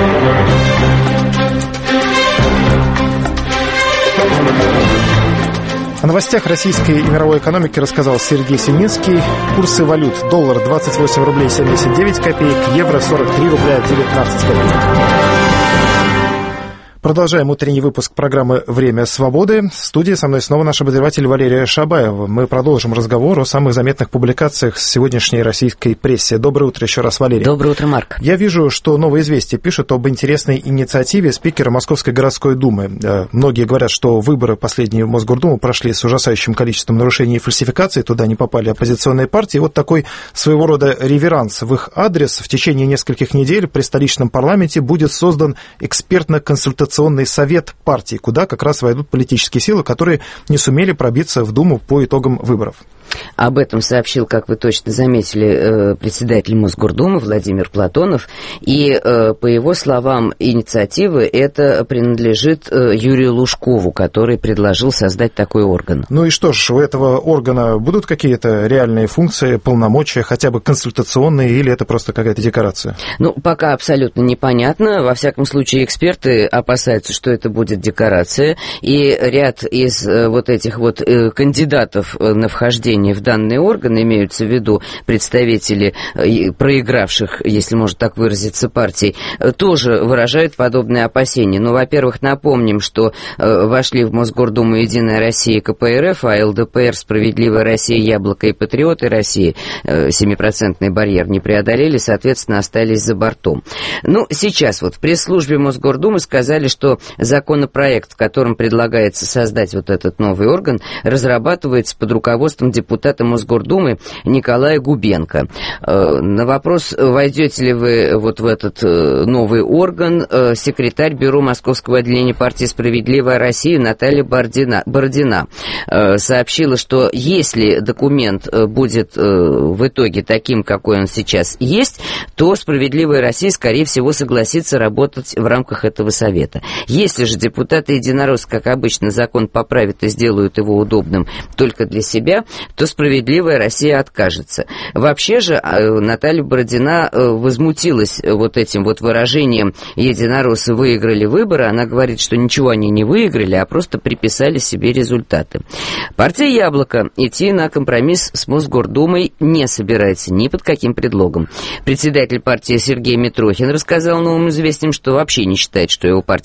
О новостях российской и мировой экономики рассказал Сергей Семинский. Курсы валют: доллар 28 рублей 79 копеек, евро 43 рубля 19 копеек. Продолжаем утренний выпуск программы «Время свободы». В студии со мной снова наш обозреватель Валерия Шабаева. Мы продолжим разговор о самых заметных публикациях с сегодняшней российской прессе. Доброе утро еще раз, Валерий. Доброе утро, Марк. Я вижу, что «Новое известие» пишет об интересной инициативе спикера Московской городской думы. Многие говорят, что выборы последние в Мосгордуму прошли с ужасающим количеством нарушений и фальсификаций. Туда не попали оппозиционные партии. Вот такой своего рода реверанс в их адрес. В течение нескольких недель при столичном парламенте будет создан экспертно-консультационный совет партии, куда как раз войдут политические силы, которые не сумели пробиться в Думу по итогам выборов. Об этом сообщил, как вы точно заметили, председатель Мосгордумы Владимир Платонов. И, по его словам, инициатива эта принадлежит Юрию Лужкову, который предложил создать такой орган. Ну и что ж, у этого органа будут какие-то реальные функции, полномочия, хотя бы консультационные, или это просто какая-то декорация? Ну, пока абсолютно непонятно. Во всяком случае, эксперты опасаются, что это будет декорация. И ряд из вот этих вот кандидатов на вхождение в данные органы, имеются в виду представители проигравших, если можно так выразиться, партий, тоже выражают подобные опасения. Ну, во-первых, напомним, что вошли в Мосгордуму «Единая Россия» и КПРФ, а ЛДПР, «Справедливая Россия», «Яблоко» и «Патриоты России» 7% барьер не преодолели, соответственно, остались за бортом. Ну, сейчас вот в пресс-службе Мосгордумы сказали, что законопроект, в котором предлагается создать вот этот новый орган, разрабатывается под руководством депутата Мосгордумы Николая Губенко. На вопрос, войдете ли вы вот в этот новый орган, секретарь бюро Московского отделения партии «Справедливая Россия» Наталья Бородина сообщила, что если документ будет в итоге таким, какой он сейчас есть, то «Справедливая Россия», скорее всего, согласится работать в рамках этого совета. Если же депутаты единороссы, как обычно, закон поправят и сделают его удобным только для себя, то «Справедливая Россия» откажется. Вообще же Наталья Бородина возмутилась вот этим вот выражением «единороссы выиграли выборы». Она говорит, что ничего они не выиграли, а просто приписали себе результаты. Партия «Яблоко» идти на компромисс с Мосгордумой не собирается ни под каким предлогом. Председатель партии Сергей Митрохин рассказал «Новым известиям», что вообще не считает, что его партия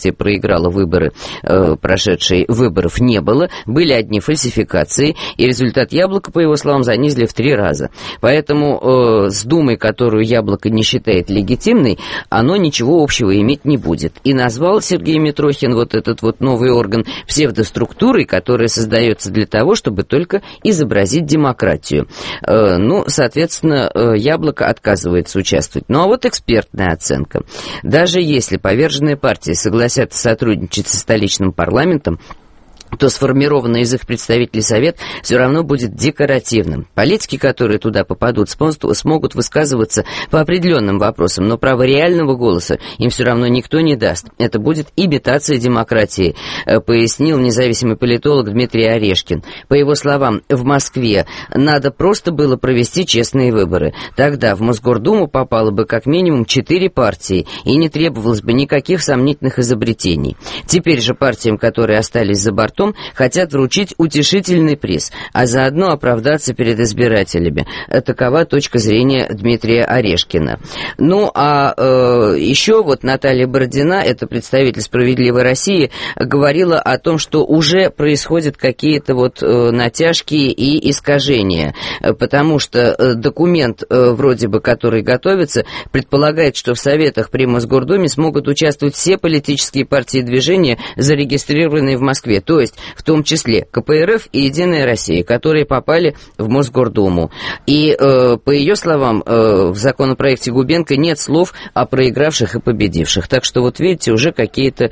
партия проиграла выборы, прошедшие выборов не было, были одни фальсификации, и результат Яблока, по его словам, занизили в 3 раза. Поэтому с Думой, которую Яблоко не считает легитимной, оно ничего общего иметь не будет. И назвал Сергей Митрохин вот этот вот новый орган псевдоструктурой, которая создается для того, чтобы только изобразить демократию. Ну, соответственно, Яблоко отказывается участвовать. Ну, а вот экспертная оценка. Даже если поверженные партии согласятся сотрудничать со столичным парламентом, то сформированный из их представителей совет все равно будет декоративным. Политики, которые туда попадут, смогут высказываться по определенным вопросам, но права реального голоса им все равно никто не даст. Это будет имитация демократии, пояснил независимый политолог Дмитрий Орешкин. По его словам, в Москве надо просто было провести честные выборы. Тогда в Мосгордуму попало бы как минимум 4 партии, и не требовалось бы никаких сомнительных изобретений. Теперь же партиям, которые остались за бортом, хотят вручить утешительный приз, а заодно оправдаться перед избирателями. Такова точка зрения Дмитрия Орешкина. Ну, а еще вот Наталья Бородина, это представитель «Справедливой России», говорила о том, что уже происходят какие-то вот натяжки и искажения, потому что документ, вроде бы, который готовится, предполагает, что в советах при Мосгордуме смогут участвовать все политические партии и движения, зарегистрированные в Москве, то есть в том числе КПРФ и «Единая Россия», которые попали в Мосгордуму. И, по ее словам, в законопроекте Губенко нет слов о проигравших и победивших. Так что, вот видите, уже какие-то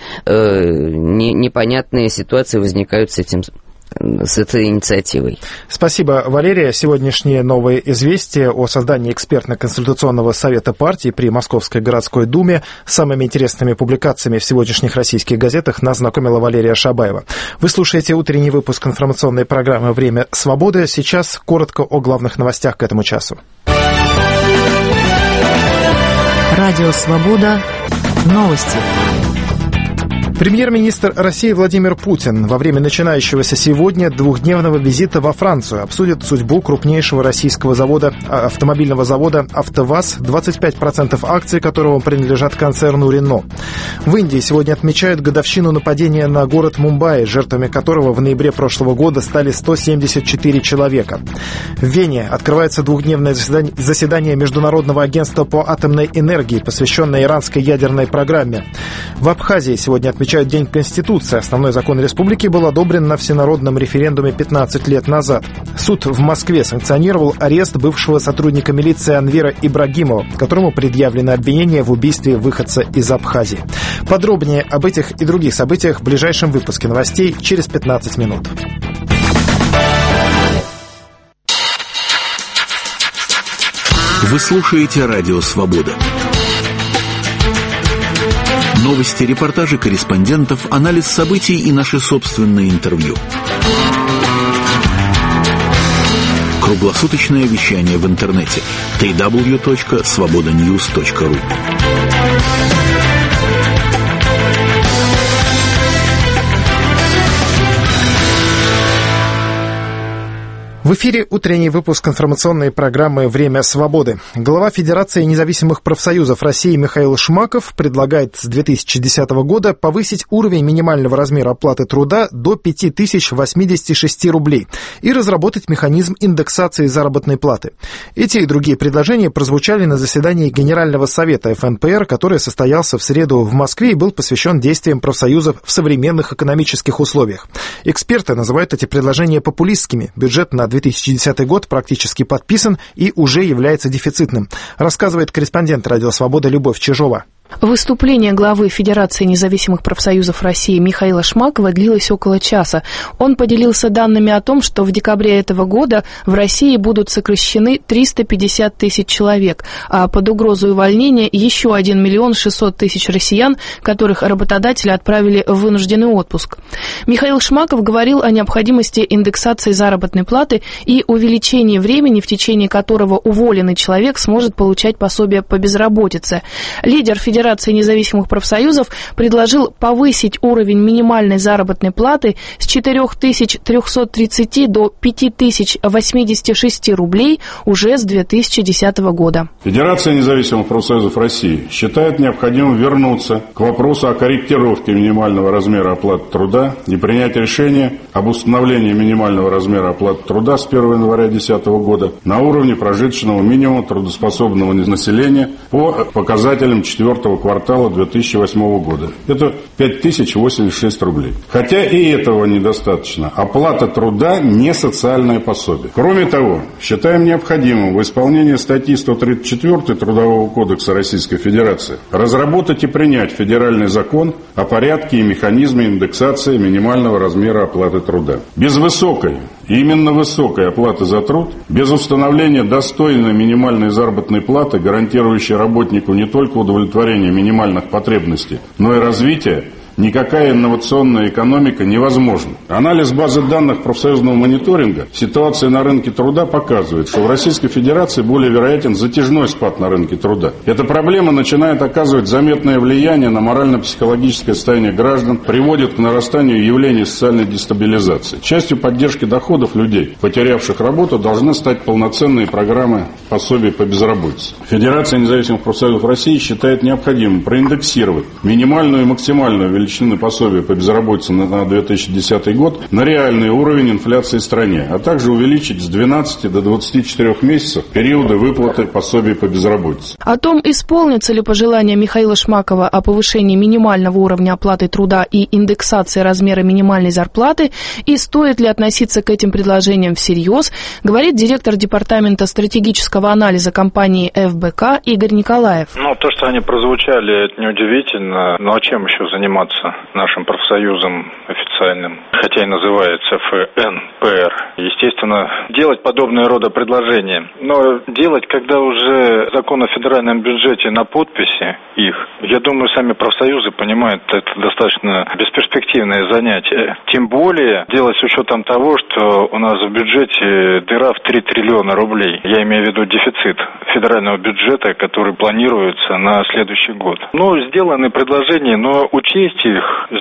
непонятные ситуации возникают с этой инициативой. Спасибо, Валерия. Сегодняшние новые известия о создании экспертно-консультационного совета партии при Московской городской думе с самыми интересными публикациями в сегодняшних российских газетах нас знакомила Валерия Шабаева. Вы слушаете утренний выпуск информационной программы «Время свободы». Сейчас коротко о главных новостях к этому часу. Радио «Свобода». Новости. Премьер-министр России Владимир Путин во время начинающегося сегодня двухдневного визита во Францию обсудит судьбу крупнейшего российского автомобильного завода «АвтоВАЗ», 25% акций которого принадлежат концерну «Рено». В Индии сегодня отмечают годовщину нападения на город Мумбаи, жертвами которого в ноябре прошлого года стали 174 человека. В Вене открывается двухдневное заседание Международного агентства по атомной энергии, посвященное иранской ядерной программе. В Абхазии сегодня отмечают День Конституции. Основной закон республики был одобрен на всенародном референдуме 15 лет назад. Суд в Москве санкционировал арест бывшего сотрудника милиции Анвера Ибрагимова, которому предъявлено обвинение в убийстве выходца из Абхазии. Подробнее об этих и других событиях в ближайшем выпуске новостей через 15 минут. Вы слушаете «Радио Свобода». Новости, репортажи корреспондентов, анализ событий и наши собственные интервью. Круглосуточное вещание в интернете www.svobodanews.ru. В эфире утренний выпуск информационной программы «Время свободы». Глава Федерации независимых профсоюзов России Михаил Шмаков предлагает с 2010 года повысить уровень минимального размера оплаты труда до 5086 рублей и разработать механизм индексации заработной платы. Эти и другие предложения прозвучали на заседании Генерального совета ФНПР, который состоялся в среду в Москве и был посвящен действиям профсоюзов в современных экономических условиях. Эксперты называют эти предложения популистскими. Бюджет на 2010 год практически подписан и уже является дефицитным, рассказывает корреспондент «Радио Свобода» Любовь Чижова. Выступление главы Федерации независимых профсоюзов России Михаила Шмакова длилось около часа. Он поделился данными о том, что в декабре этого года в России будут сокращены 350 тысяч человек, а под угрозу увольнения еще 1 миллион 600 тысяч россиян, которых работодатели отправили в вынужденный отпуск. Михаил Шмаков говорил о необходимости индексации заработной платы и увеличении времени, в течение которого уволенный человек сможет получать пособие по безработице. Лидер Федерации Федерации независимых профсоюзов предложил повысить уровень минимальной заработной платы с 4330 до 5086 рублей уже с 2010 года. Федерация независимых профсоюзов России считает необходимым вернуться к вопросу о корректировке минимального размера оплаты труда и принять решение об установлении минимального размера оплаты труда с 1 января 2010 года на уровне прожиточного минимума трудоспособного населения по показателям 4-го квартала 2008 года. Это 5086 рублей. Хотя и этого недостаточно. Оплата труда не социальное пособие. Кроме того, считаем необходимым в исполнении статьи 134 Трудового кодекса Российской Федерации разработать и принять федеральный закон о порядке и механизме индексации минимального размера оплаты труда. Без высокой, именно высокой оплаты за труд, без установления достойной минимальной заработной платы, гарантирующей работнику не только удовлетворение минимальных потребностей, но и развитие, никакая инновационная экономика невозможна. Анализ базы данных профсоюзного мониторинга ситуации на рынке труда показывает, что в Российской Федерации более вероятен затяжной спад на рынке труда. Эта проблема начинает оказывать заметное влияние на морально-психологическое состояние граждан, приводит к нарастанию явлений социальной дестабилизации. Частью поддержки доходов людей, потерявших работу, должны стать полноценные программы пособий по безработице. Федерация независимых профсоюзов России считает необходимым проиндексировать минимальную и максимальную величину пособия по безработице на 2010 год на реальный уровень инфляции в стране, а также увеличить с 12 до 24 месяцев периоды выплаты пособий по безработице. О том, исполнится ли пожелание Михаила Шмакова о повышении минимального уровня оплаты труда и индексации размера минимальной зарплаты и стоит ли относиться к этим предложениям всерьез, говорит директор департамента стратегического анализа компании ФБК Игорь Николаев. То, что они прозвучали, это неудивительно. А чем еще заниматься нашим профсоюзом официальным, хотя и называется ФНПР. Естественно, делать подобные рода предложения. Но делать, когда уже закон о федеральном бюджете на подписи их, я думаю, сами профсоюзы понимают, это достаточно бесперспективное занятие. Тем более делать с учетом того, что у нас в бюджете дыра в 3 триллиона рублей. Я имею в виду дефицит федерального бюджета, который планируется на следующий год. Сделаны предложения, но учесть их с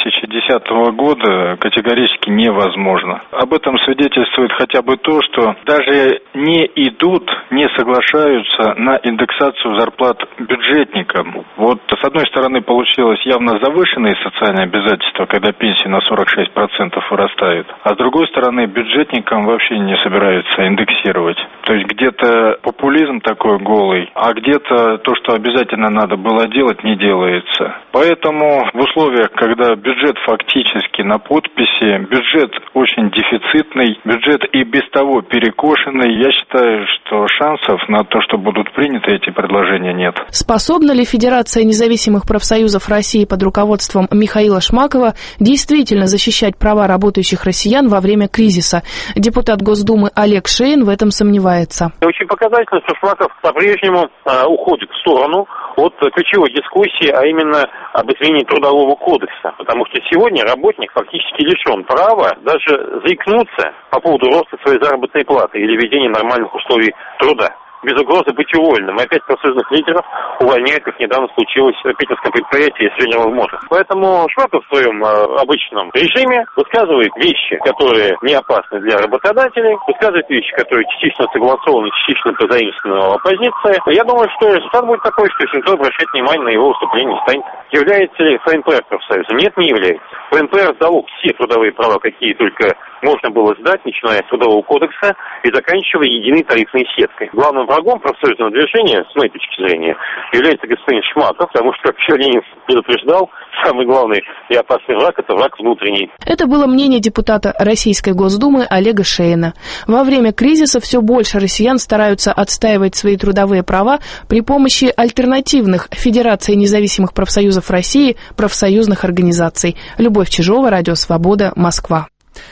2010 года категорически невозможно. Об этом свидетельствует хотя бы то, что даже не идут, не соглашаются на индексацию зарплат бюджетникам. С одной стороны, получилось явно завышенные социальные обязательства, когда пенсии на 46% вырастают, а с другой стороны, бюджетникам вообще не собираются индексировать. То есть где-то популизм такой голый, а где-то то, что обязательно надо было делать, не делается. Поэтому в условиях, когда бюджет фактически на подписи, бюджет очень дефицитный, бюджет и без того перекошенный, я считаю, что шансов на то, что будут приняты эти предложения, нет. Способна ли Федерация независимых профсоюзов России под руководством Михаила Шмакова действительно защищать права работающих россиян во время кризиса? Депутат Госдумы Олег Шейн в этом сомневается. Очень показательно, что Шмаков по-прежнему уходит в сторону от ключевой дискуссии, а именно об изменении Трудового кодекса. Потому что сегодня работник фактически лишен права даже заикнуться по поводу роста своей заработной платы или введения нормальных условий труда. Без угрозы быть уволенным. И опять профсоюзных лидеров увольняют, как недавно случилось в питерском предприятии General Motors. Поэтому Шмаков в своем обычном режиме высказывает вещи, которые не опасны для работодателей, высказывает вещи, которые частично согласованы, частично позаимствованы оппозиции. Я думаю, что результат будет такой, что если никто обращать внимание на его выступление не станет. Является ли ФНПР профсоюзом? Нет, не является. ФНПР сдал все трудовые права, какие только можно было сдать, начиная с Трудового кодекса и заканчивая единой тарифной сеткой. Главным врагом профсоюзного движения, с моей точки зрения, является господин Шмаков, потому что, как Ленин предупреждал, самый главный и опасный враг – это враг внутренний. Это было мнение депутата Российской Госдумы Олега Шейна. Во время кризиса все больше россиян стараются отстаивать свои трудовые права при помощи альтернативных Федерации независимых профсоюзов России профсоюзных организаций. Любовь Чижова, Радио Свобода, Москва.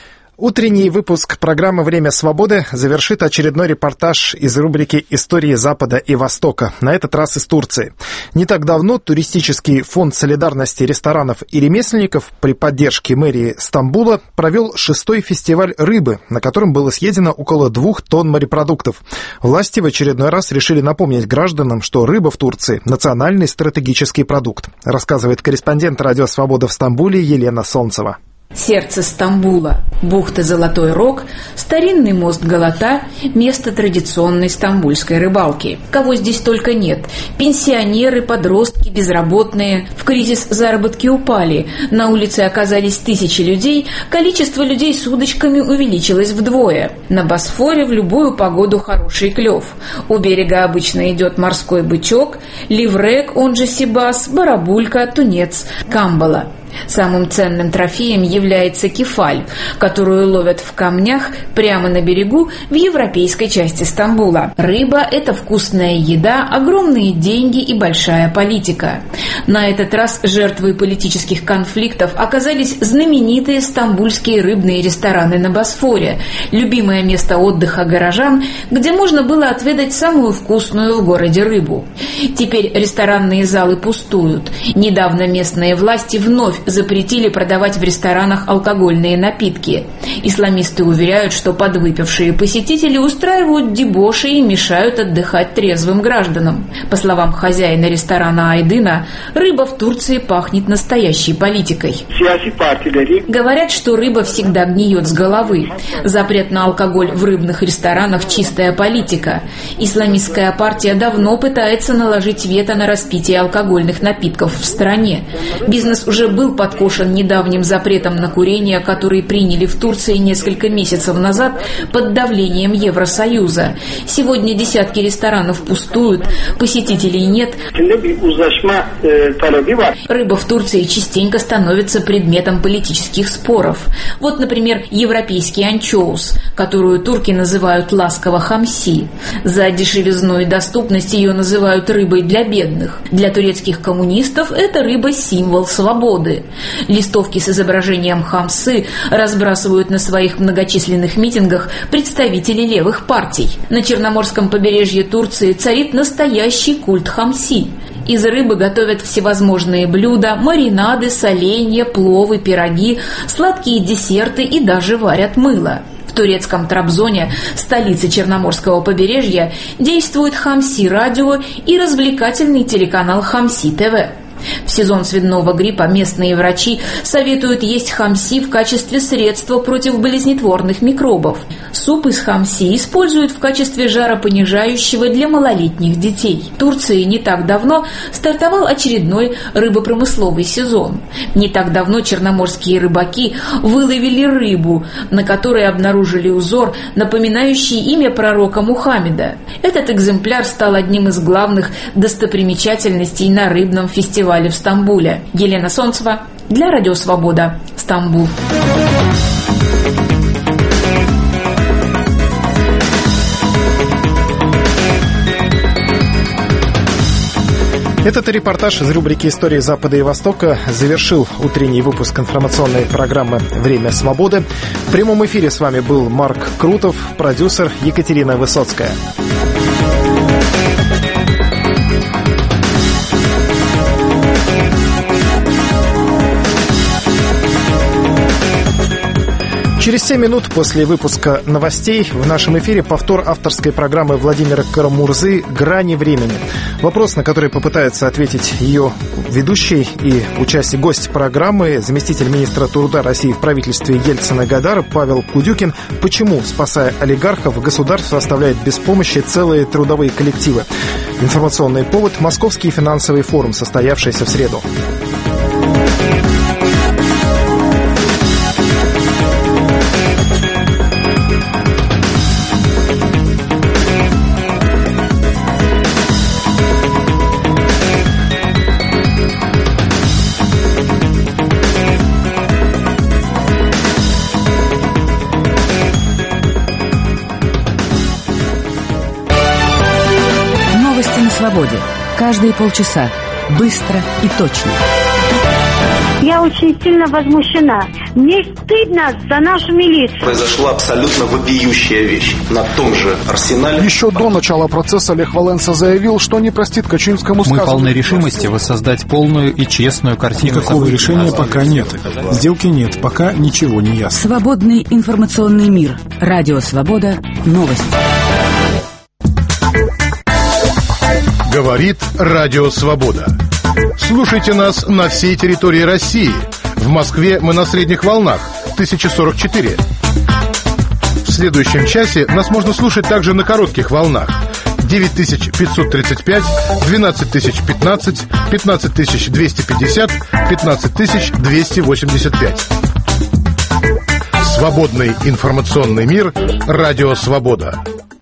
Утренний выпуск программы «Время свободы» завершит очередной репортаж из рубрики «Истории Запада и Востока», на этот раз из Турции. Не так давно туристический фонд солидарности ресторанов и ремесленников при поддержке мэрии Стамбула провел 6-й фестиваль рыбы, на котором было съедено около 2 тонн морепродуктов. Власти в очередной раз решили напомнить гражданам, что рыба в Турции – национальный стратегический продукт, рассказывает корреспондент «Радио Свобода» в Стамбуле Елена Солнцева. Сердце Стамбула, бухта Золотой Рог, старинный мост Галата – место традиционной стамбульской рыбалки. Кого здесь только нет. Пенсионеры, подростки, безработные. В кризис заработки упали. На улице оказались тысячи людей. Количество людей с удочками увеличилось вдвое. На Босфоре в любую погоду хороший клев. У берега обычно идет морской бычок, ливрек, он же сибас, барабулька, тунец, камбала. Самым ценным трофеем является кефаль, которую ловят в камнях прямо на берегу в европейской части Стамбула. Рыба – это вкусная еда, огромные деньги и большая политика. На этот раз жертвой политических конфликтов оказались знаменитые стамбульские рыбные рестораны на Босфоре, любимое место отдыха горожан, где можно было отведать самую вкусную в городе рыбу. Теперь ресторанные залы пустуют. Недавно местные власти вновь запретили продавать в ресторанах алкогольные напитки. Исламисты уверяют, что подвыпившие посетители устраивают дебоши и мешают отдыхать трезвым гражданам. По словам хозяина ресторана Айдына, рыба в Турции пахнет настоящей политикой. Говорят, что рыба всегда гниет с головы. Запрет на алкоголь в рыбных ресторанах – чистая политика. Исламистская партия давно пытается наложить вето на распитие алкогольных напитков в стране. Бизнес уже был подкошен недавним запретом на курение, который приняли в Турции несколько месяцев назад под давлением Евросоюза. Сегодня десятки ресторанов пустуют, посетителей нет. Рыба в Турции частенько становится предметом политических споров. Вот, например, европейский анчоус, которую турки называют ласково хамси. За дешевизну и доступность ее называют рыбой для бедных. Для турецких коммунистов это рыба – символ свободы. Листовки с изображением хамсы разбрасывают на своих многочисленных митингах представители левых партий. На Черноморском побережье Турции царит настоящий культ хамси. Из рыбы готовят всевозможные блюда, маринады, соленья, пловы, пироги, сладкие десерты и даже варят мыло. В турецком Трабзоне, столице Черноморского побережья, действует Хамси-радио и развлекательный телеканал Хамси-ТВ. В сезон свиного гриппа местные врачи советуют есть хамси в качестве средства против болезнетворных микробов. Суп из хамси используют в качестве жаропонижающего для малолетних детей. В Турции не так давно стартовал очередной рыбопромысловый сезон. Не так давно черноморские рыбаки выловили рыбу, на которой обнаружили узор, напоминающий имя пророка Мухаммеда. Этот экземпляр стал одним из главных достопримечательностей на рыбном фестивале в Стамбуле. Елена Солнцева для Радио Свобода, Стамбул. Этот репортаж из рубрики «Истории Запада и Востока» завершил утренний выпуск информационной программы «Время свободы». В прямом эфире с вами был Марк Крутов, продюсер Екатерина Высоцкая. Через 7 минут после выпуска новостей в нашем эфире повтор авторской программы Владимира Карамурзы «Грани времени». Вопрос, на который попытается ответить ее ведущий и гость программы, заместитель министра труда России в правительстве Ельцина-Гайдара Павел Кудюкин. Почему, спасая олигархов, государство оставляет без помощи целые трудовые коллективы? Информационный повод – Московский финансовый форум, состоявшийся в среду. Свободе. Каждые полчаса. Быстро и точно. Я очень сильно возмущена. Мне стыдно за нашу милицию. Произошла абсолютно вопиющая вещь. На том же Арсенале... Еще до начала процесса Лех Валенса заявил, что не простит Качинскому сказанного. Мы полны решимости воссоздать полную и честную картину. Никакого решения пока нет. Сделки нет. Пока ничего не ясно. Свободный информационный мир. Радио «Свобода». Новости. Говорит Радио «Свобода». Слушайте нас на всей территории России. В Москве мы на средних волнах 1044. В следующем часе нас можно слушать также на коротких волнах 9535, 12015, 15250, 15285. Свободный информационный мир. Радио «Свобода».